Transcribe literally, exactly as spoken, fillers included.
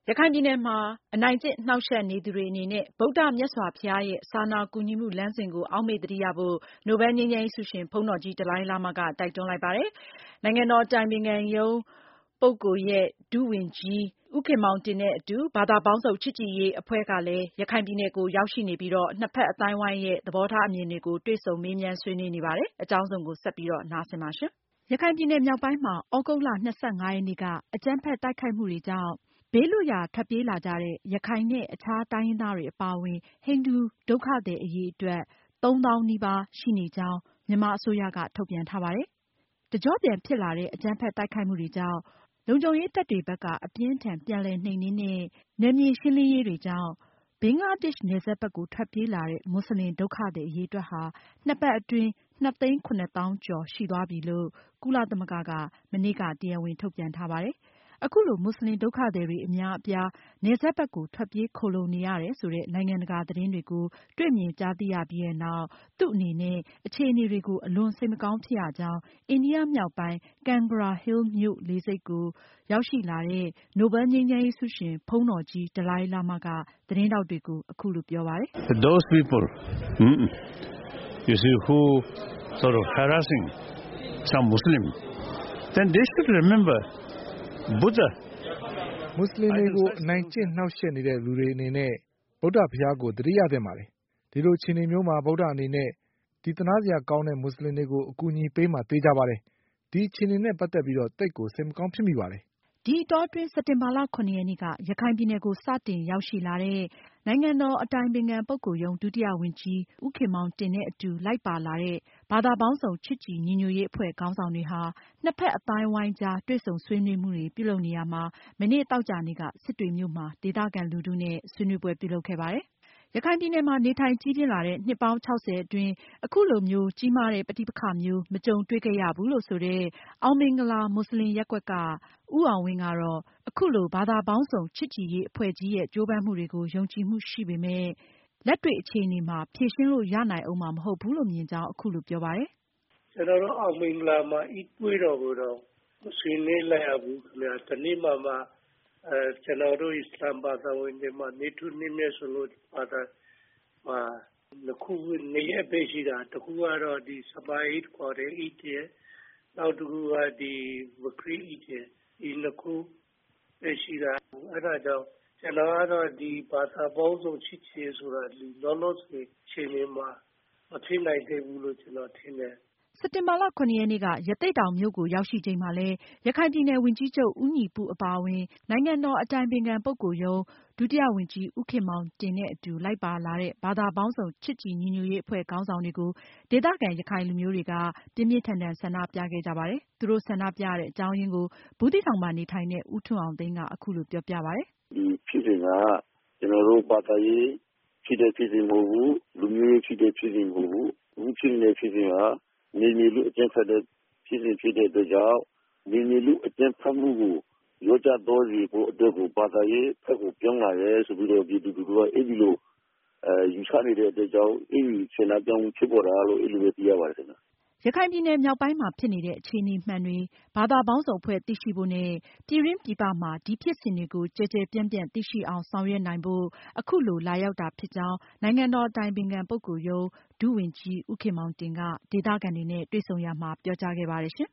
ရခိုင်ပြည်နယ်မှာအနိုင်ကျင့်နှောင့်ယှက်နေသူတွေအနေနဲ့ဗုဒ္ဓမြတ်စွာဘုရားရဲ့စာနာကူညီမှုလမ်းစဉ်ကိုအောက်မေ့သတိရဖို့နိုဘယ်လ်ငြိမ်းချမ်းရေးဆုရှင်ဘုန်းတော်ကြီးဒလိုင်းလားမားကတိုက်တွန်းလိုက်ပါတယ်။ နိုင်ငံတော်အတိုင်ပင်ခံရုံးပုဂ္ဂိုလ်ရဲ့ဒုဝန်ကြီးဦးခင်မောင်တင်နဲ့အတူဘာသာပေါင်းစုံချစ်ကြည်ရေးအဖွဲ့ကလည်းရခိုင်ပြည်နယ်ကိုရောက်ရှိနေပြီးနှစ်ဖက်အသိုင်းအဝိုင်းရဲ့သဘောထားအမြင်တွေကိုတွေ့ဆုံမေးမြန်းဆွေးနွေးနေပါတယ်။ အကြောင်းစုံကိုဆက်ပြီးနားဆင်ပါရှင်။ ရခိုင်ပြည်နယ်မြောက်ပိုင်းမှာသြဂုတ်လ ၂၅ ရက်နေ့ကအကြမ်းဖက်တိုက်ခိုက်မှုတွေကြောင့်ဘေးလွတ်ရာထွက်ပြေးလာကြတဲ့ရခိုင်နဲ့အခြားတိုင်းရင်းသားတွေအပါအဝင်ဟိန္ဒူဒုက္ခသည်အရေအတွက်သုံးသောင်းနီးပါးရှိနေကြောင်းမြန်မာအစိုးရကထုတ်ပြန်ထားပါတယ်။ တကျော့ပြန်ဖြစ်လာတဲ့အကြမ်းဖက်တိုက်ခိုက်မှုတွေကြောင့်လုံခြုံရေးတပ်တွေဘက်က အပြင်းအထန်ပြန်လည်နှိမ်နင်းတဲ့နယ်မြေရှင်းလင်းရေးတွေကြောင့်ဘင်္ဂလားဒေ့ရှ်နယ်စပ်ဘက်ကိုထွက်ပြေးလာတဲ့မွတ်စလင်ဒုက္ခသည်အရေအတွက်ဟာ နှစ်ပတ်အတွင်း နှစ်သိန်းခုနှစ်သောင်းကျော်ရှိသွားပြီလို့ ကုလသမဂ္ဂက မနေ့က တရားဝင်ထုတ်ပြန်ထားပါတယ်။ အခုလို မွတ်စလင်ဒုက္ခသည်တွေအများအပြားနယ်စပ်ဘက်ကိုထွက်ပြေးခိုလှုံနေရတယ်ဆိုတဲ့နိုင်ငံတကာသတင်းတွေကိုတွေ့မြင်ကြားသိရပြီးနောက် သူ့အနေနဲ့အခြေအနေတွေကိုအလွန်စိတ်မကောင်းဖြစ်ရကြောင်းအိန္ဒိယမြောက်ပိုင်း Kangra Hill မြို့လေဆိပ်ကိုရောက်ရှိလာတဲ့ နိုဘယ်လ်ငြိမ်းချမ်းရေးဆုရှင်ဘုန်းတော်ကြီးဒလိုင်းလားမားကသတင်းထောက်တွေကို အခုလိုပြောပါတယ်။ Those people, you see, who sort of harassing some Muslims, then they should remember Buddha. မွတ်စလင်တွေကိုအနိုင်ကျင့်နှောင့်ယှက်နေတဲ့လူတွေအနေနဲ့ဗုဒ္ဓဘုရားကိုသတိရသင့်ပါတယ်။ ဒီလိုအခြေအနေမျိုးမှာဗုဒ္ဓအနေနဲ့ဒီသနားစရာကောင်းတဲ့မွတ်စလင်တွေကိုအကူအညီပေးမှာသေချာပါတယ်။ ဒီအခြေအနေနဲ့ပတ်သက်ပြီးသိပ်ကိုစိတ်မကောင်းဖြစ်မိပါတယ်။ဒီအတောအတွင်း စက်တင်ဘာလ ၇ ရက်နေ့က ရခိုင်ပြည်နယ်ကိုစတင်ရောက်ရှိလာတဲ့ နိုင်ငံတော်အတိုင်ပင်ခံပုဂ္ဂိုလ်ရုံး ဒုတိယဝန်ကြီးဦးခင်မောင်တင်နဲ့အတူလိုက်ပါလာတဲ့ ဘာသာပေါင်းစုံချစ်ကြည်ညီညွတ်ရေးအဖွဲ့ခေါင်းဆောင်တွေဟာ နှစ်ဖက်အသိုင်းအဝိုင်းကြားတွေ့ဆုံဆွေးနွေးမှုတွေပြုလုပ်နေရာမှာ မနေ့သောကြာနေ့က စစ်တွေမြို့မှာ ဒေသခံလူထုနဲ့ဆွေးနွေးပွဲပြုလုပ်ခဲ့ပါတယ်။ ရခိုင်ပြည်နယ်မှာနေထိုင်ကြီးပြင်းလာတဲ့နှစ်ပေါင်းခြောက်ဆယ်အတွင်း အခုလိုမျိုးကြီးမားတဲ့ပဋိပက္ခမျိုးမကြုံတွေ့ခဲ့ရဘူးလို့ဆိုတဲ့ အောင်မင်္ဂလာမွတ်စလင်ရပ်ကွက်က ဦးအောင်ဝင်းကတော့ အခုလိုဘာသာပေါင်းစုံချစ်ကြည်ရေးအဖွဲ့ကြီးရဲ့ကြိုးပမ်းမှုတွေကိုယုံကြည်မှုရှိပေမယ့် လက်တွေ့အခြေအနေမှာဖြေရှင်းလို့ရနိုင်ဦးမှာမဟုတ်ဘူးလို့မြင်ကြောင်းအခုလိုပြောပါတယ်။ “ကျနော်တို့အောင်မင်္ဂလာမှာ Eid ပွဲတော်ကိုတော့မဆွေးနွေးလိုက်ရဘူးခင်ဗျ။ တနေ့မှာမှအဲကျနော်တို့အစ္စလာမ်ဘာသာဝင်တွေမှာနေ့ထူးနေ့မြတ်ဆိုလို့ဘာသာမှာနှစ်ခုနှစ်ရက်ပဲရှိတာတခုကတော့ဒီစပါး Eid ခေါ်တဲ့ Eid ရယ်နောက်တစ်ခုကဒီဘခရီ Eid ရယ်ဒီနှစ်ခုပဲရှိတာအဲဒါကြောင့်ကျွန်တော်ကတော့ဒီဘာသာပေါင်းစုံချစ်ချည်ဆိုတာဒီလောလောဆယ်ချိန်မှာမဖြစ်နိုင်သေးဘူးလို့ကျွန်တော်ထင်တယ်။ ” စက်တင်ဘာလ ၇ ရက်နေ့က ရသေ့တောင်မြို့ကိုရောက်ရှိချိန်မှာလည်း ရခိုင်ပြည်နယ်ဝန်ကြီးချုပ်ဦးညီပုအပါအဝင် နိုင်ငံတော်အတိုင်ပင်ခံပုဂ္ဂိုလ်ရုံး ဒုတိယဝန်ကြီးဦးခင်မောင်တင်နဲ့အတူလိုက်ပါလာတဲ့ ဘာသာပေါင်းစုံချစ်ကြည်ညီညွတ်ရေးအဖွဲ့ခေါင်းဆောင်တွေကို ဒေသခံရခိုင်လူမျိုးတွေက ပြင်းပြင်းထန်ထန်ဆန္ဒပြခဲ့ကြပါတယ်။ သူတို့ဆန္ဒပြရတဲ့အကြောင်းရင်းကို ဘူးသီးတောင်မှာနေထိုင်တဲ့ ဦးထွန်းအောင်သိန်းကအခုလိုပြောပြပါတယ်။ “ဒီဖြစ်စဉ်ကကျနော်တို့ဘာသာရေးဖြစ်တဲ့ဖြစ်စဉ်မဟုတ်ဘူး။လူမျိုးရေးဖြစ်တဲ့ဖြစ်စဉ်မဟုတ်ဘူး။အခုဖြစ်နေတဲ့ဖြစ်စဉ်ကနယ်မြေလူအကြမ်းဖက်တဲ့ဖြစ်စဉ်ဖြစ်တဲ့အတွက်ကြောင့်နယ်မြေလူအကြမ်းဖက်မှုကိုလျော့ကျသွားစေဖို့အတွက်ကိုဘာသာရေးဘက်ကိုပြောင်းလာတယ်ဆိုပြီးတော့ပြည်သူလူထုကအဲဒီလိုအဲယူဆနေတဲ့အတွက်ကြောင့်အဲဒီဆန္ဒပြောင်းမှုဖြစ်ပေါ်တာလို့အဲဒီလိုပဲသိရပါတယ်ခင်ဗျ။” ရခိုင်ပြည်နယ်မြောက်ပိုင်းမှာဖြစ်နေတဲ့အခြေအနေမှန်တွေ ဘာသာပေါင်းစုံအဖွဲ့သိရှိဖို့နဲ့ ပြည်တွင်းပြည်ပမှာ ဒီဖြစ်စဉ်တွေကို ကျယ်ကျယ်ပြန့်ပြန့်သိရှိအောင်ဆောင်ရွက်နိုင်ဖို့ အခုလိုလာရောက်တာဖြစ်ကြောင်း နိုင်ငံတော်အတိုင်ပင်ခံပုဂ္ဂိုလ်ရုံး ဒုဝန်ကြီးဦးခင်မောင်တင်က ဒေသခံတွေနဲ့တွေ့ဆုံရာမှာပြောကြားခဲ့ပါတယ်ရှင်